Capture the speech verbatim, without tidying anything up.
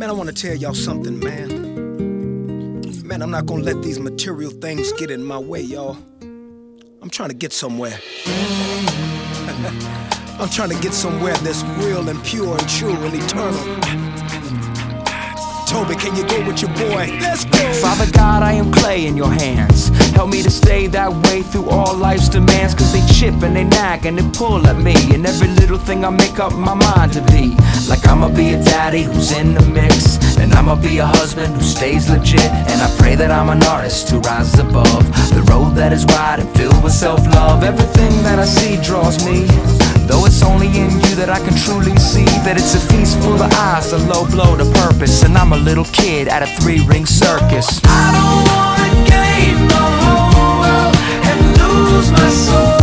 I want to tell y'all something, man. Man, I'm not gonna let these material things get in my way, y'all. I'm trying to get somewhere. I'm trying to get somewhere that's real and pure and true and eternal. Toby, can you go with your boy? Let's go! Father God, I am clay in your hands. Help me to stay that way through all life's demands. Cause they chip and they nag and they pull at me. And every little thing I make up my mind to be. Like I'ma be a daddy who's in the mix, and I'ma be a husband who stays legit. And I pray that I'm an artist who rises above the road that is wide and filled with self-love. Everything that I see draws me, though it's only in you that I can truly see that it's a feast full of eyes, a low blow to purpose. And I'm a little kid at a three-ring circus. I don't wanna gain the whole world and lose my soul.